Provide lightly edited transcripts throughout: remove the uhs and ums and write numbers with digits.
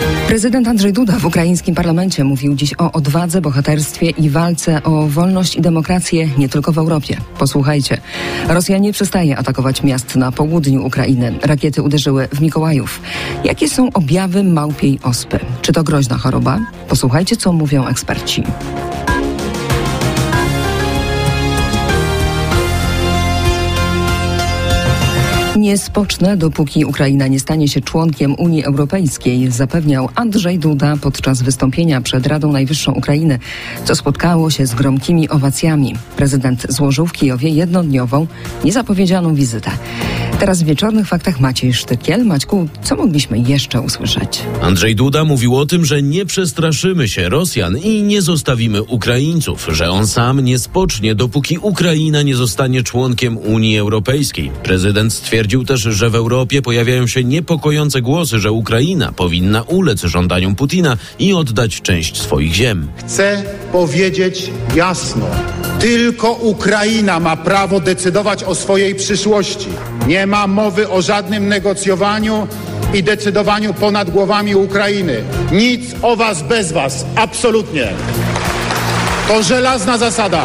Prezydent Andrzej Duda w ukraińskim parlamencie mówił dziś o odwadze, bohaterstwie i walce o wolność i demokrację nie tylko w Europie. Posłuchajcie. Rosja nie przestaje atakować miast na południu Ukrainy. Rakiety uderzyły w Mikołajów. Jakie są objawy małpiej ospy? Czy to groźna choroba? Posłuchajcie, co mówią eksperci. Nie spocznę, dopóki Ukraina nie stanie się członkiem Unii Europejskiej, zapewniał Andrzej Duda podczas wystąpienia przed Radą Najwyższą Ukrainy, co spotkało się z gromkimi owacjami. Prezydent złożył w Kijowie jednodniową, niezapowiedzianą wizytę. Teraz w Wieczornych Faktach Maciej Sztykiel. Maćku, co mogliśmy jeszcze usłyszeć? Andrzej Duda mówił o tym, że nie przestraszymy się Rosjan i nie zostawimy Ukraińców, że on sam nie spocznie, dopóki Ukraina nie zostanie członkiem Unii Europejskiej. Prezydent stwierdził też, że w Europie pojawiają się niepokojące głosy, że Ukraina powinna ulec żądaniom Putina i oddać część swoich ziem. Chcę powiedzieć jasno. Tylko Ukraina ma prawo decydować o swojej przyszłości. Nie ma mowy o żadnym negocjowaniu i decydowaniu ponad głowami Ukrainy. Nic o was bez was. Absolutnie. To żelazna zasada.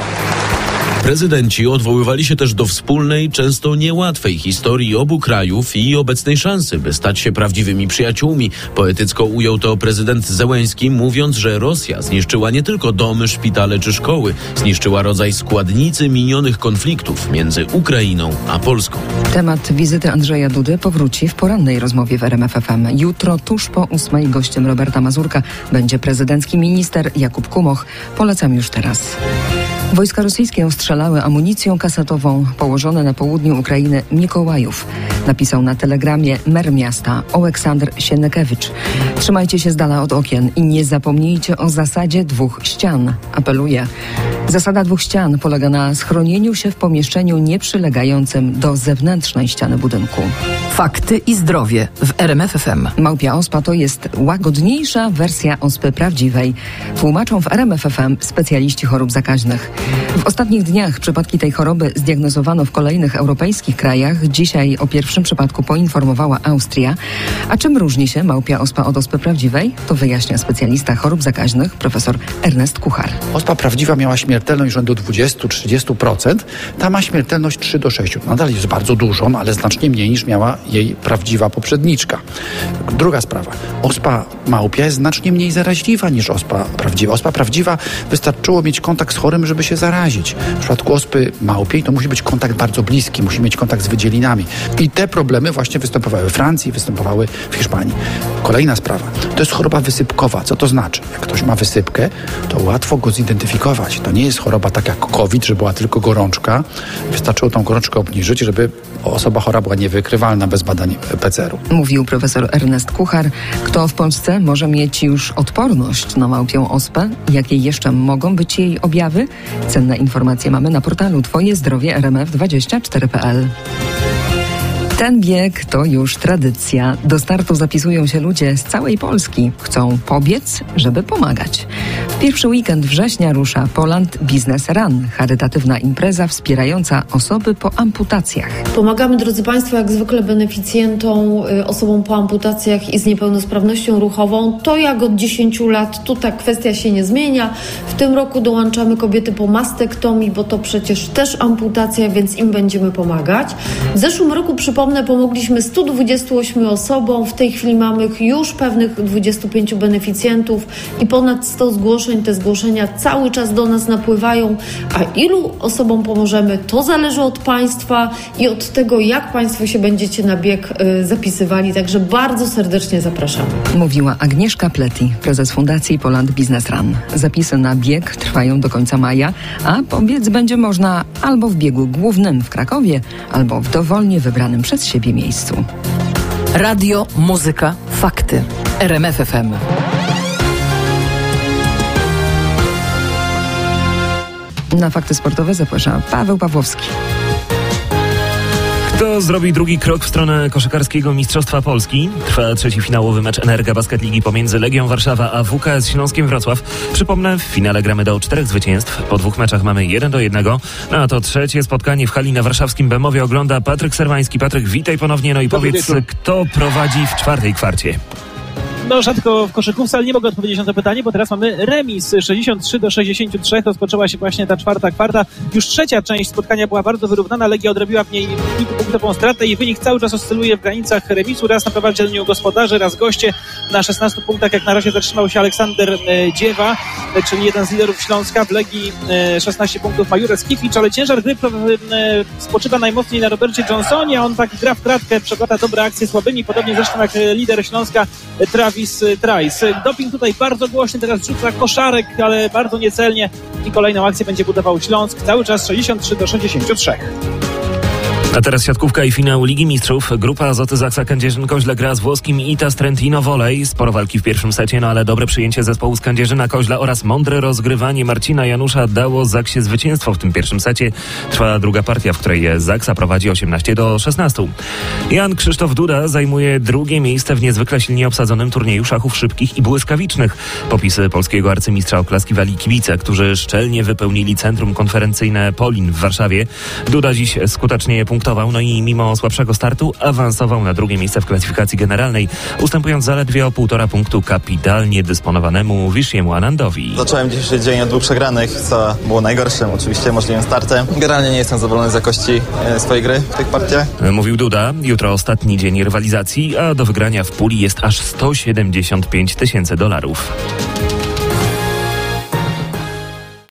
Prezydenci odwoływali się też do wspólnej, często niełatwej historii obu krajów i obecnej szansy, by stać się prawdziwymi przyjaciółmi. Poetycko ujął to prezydent Zełenski, mówiąc, że Rosja zniszczyła nie tylko domy, szpitale czy szkoły, zniszczyła rodzaj składnicy minionych konfliktów między Ukrainą a Polską. Temat wizyty Andrzeja Dudy powróci w porannej rozmowie w RMF FM. Jutro tuż po 8 gościem Roberta Mazurka będzie prezydencki minister Jakub Kumoch. Polecam już teraz. Wojska rosyjskie ostrzelały amunicją kasetową położone na południu Ukrainy Mikołajów. Napisał na telegramie mer miasta Oleksandr Sienkiewicz. Trzymajcie się z dala od okien i nie zapomnijcie o zasadzie 2 ścian. Apeluje. Zasada 2 ścian polega na schronieniu się w pomieszczeniu nieprzylegającym do zewnętrznej ściany budynku. Fakty i zdrowie w RMF FM. Małpia ospa to jest łagodniejsza wersja ospy prawdziwej. Tłumaczą w RMF FM specjaliści chorób zakaźnych. W ostatnich dniach przypadki tej choroby zdiagnozowano w kolejnych europejskich krajach. Dzisiaj o pierwszym przypadku poinformowała Austria. A czym różni się małpia ospa od ospy prawdziwej? To wyjaśnia specjalista chorób zakaźnych profesor Ernest Kuchar. Ospa prawdziwa miała śmiertelność rzędu 20-30%. Ta ma śmiertelność 3-6%. Nadal jest bardzo dużą, ale znacznie mniej niż miała jej prawdziwa poprzedniczka. Druga sprawa. Ospa małpia jest znacznie mniej zaraźliwa niż ospa prawdziwa. Ospa prawdziwa wystarczyło mieć kontakt z chorym, żeby się zarazić. W przypadku ospy małpiej to musi być kontakt bardzo bliski, musi mieć kontakt z wydzielinami. I te problemy właśnie występowały w Francji, występowały w Hiszpanii. Kolejna sprawa. To jest choroba wysypkowa. Co to znaczy? Jak ktoś ma wysypkę, to łatwo go zidentyfikować. To nie jest choroba tak jak COVID, że była tylko gorączka. Wystarczyło tą gorączkę obniżyć, żeby osoba chora była niewykrywalna bez badań PCR-u. Mówił profesor Ernest Kuchar. Kto w Polsce może mieć już odporność na małpią ospę? Jakie jeszcze mogą być jej objawy? Cenne informacje mamy na portalu Twojezdrowie rmf24.pl. Ten bieg to już tradycja. Do startu zapisują się ludzie z całej Polski. Chcą pobiec, żeby pomagać. W pierwszy weekend września rusza Poland Business Run, charytatywna impreza wspierająca osoby po amputacjach. Pomagamy, drodzy Państwo, jak zwykle beneficjentom, osobom po amputacjach i z niepełnosprawnością ruchową. To jak od 10 lat, tu ta kwestia się nie zmienia. W tym roku dołączamy kobiety po mastektomii, bo to przecież też amputacja, więc im będziemy pomagać. W zeszłym roku, pomogliśmy 128 osobom. W tej chwili mamy już pewnych 25 beneficjentów i ponad 100 zgłoszeń. Te zgłoszenia cały czas do nas napływają. A ilu osobom pomożemy, to zależy od Państwa i od tego, jak Państwo się będziecie na bieg zapisywali. Także bardzo serdecznie zapraszamy. Mówiła Agnieszka Pleti, prezes Fundacji Poland Business Run. Zapisy na bieg trwają do końca maja, a pobiec będzie można albo w biegu głównym w Krakowie, albo w dowolnie wybranym przez siebie miejscu. Radio, muzyka, fakty. RMF FM. Na fakty sportowe zaprasza Paweł Pawłowski. Kto zrobi drugi krok w stronę koszykarskiego Mistrzostwa Polski? Trwa trzeci finałowy mecz Energa Basket Ligi pomiędzy Legią Warszawa a WKS Śląskiem Wrocław. Przypomnę, w finale gramy do 4 zwycięstw. Po 2 meczach mamy 1-1. No a to trzecie spotkanie w hali na warszawskim Bemowie ogląda Patryk Serwański. Patryk, witaj ponownie. No i powiedz, kto prowadzi w 4. kwarcie? No rzadko w koszykówce, ale nie mogę odpowiedzieć na to pytanie, bo teraz mamy remis 63-63. Rozpoczęła się właśnie ta czwarta kwarta. Już trzecia część spotkania była bardzo wyrównana. Legia odrobiła w niej punktową stratę i wynik cały czas oscyluje w granicach remisu. Raz na prowadzeniu gospodarzy, raz goście. Na 16 punktach jak na razie zatrzymał się Aleksander Dziewa, czyli jeden z liderów Śląska. W Legii 16 punktów ma Jurek Skificz, ale ciężar gry spoczywa najmocniej na Robercie Johnsonie. On tak gra w kratkę, przekłada dobre akcje słabymi, podobnie zresztą jak lider Śląska Travis Trice. Doping tutaj bardzo głośny, teraz rzuca koszarek, ale bardzo niecelnie i kolejną akcję będzie budował Śląsk. Cały czas 63-63. A teraz siatkówka i finał Ligi Mistrzów. Grupa Azoty Zaksa Kędzierzyn-Koźle gra z włoskim Itas Trentino Volley. Sporo walki w pierwszym secie, no ale dobre przyjęcie zespołu z Kędzierzyna-Koźla oraz mądre rozgrywanie Marcina Janusza dało Zaksie zwycięstwo w tym pierwszym secie. Trwa druga partia, w której Zaksa prowadzi 18-16. Jan Krzysztof Duda zajmuje drugie miejsce w niezwykle silnie obsadzonym turnieju szachów szybkich i błyskawicznych. Popisy polskiego arcymistrza oklaskiwali kibice, którzy szczelnie wypełnili centrum konferencyjne Polin w Warszawie. Duda dziś skutecznie punktował, no i mimo słabszego startu awansował na drugie miejsce w klasyfikacji generalnej, ustępując zaledwie o 1,5 punktu kapitalnie dysponowanemu Wishiemu Anandowi. Zacząłem dzisiejszy dzień od 2 przegranych, co było najgorszym oczywiście możliwym startem. Generalnie nie jestem zadowolony z jakości swojej gry w tych partiach. Mówił Duda. Jutro ostatni dzień rywalizacji, a do wygrania w puli jest aż $175,000.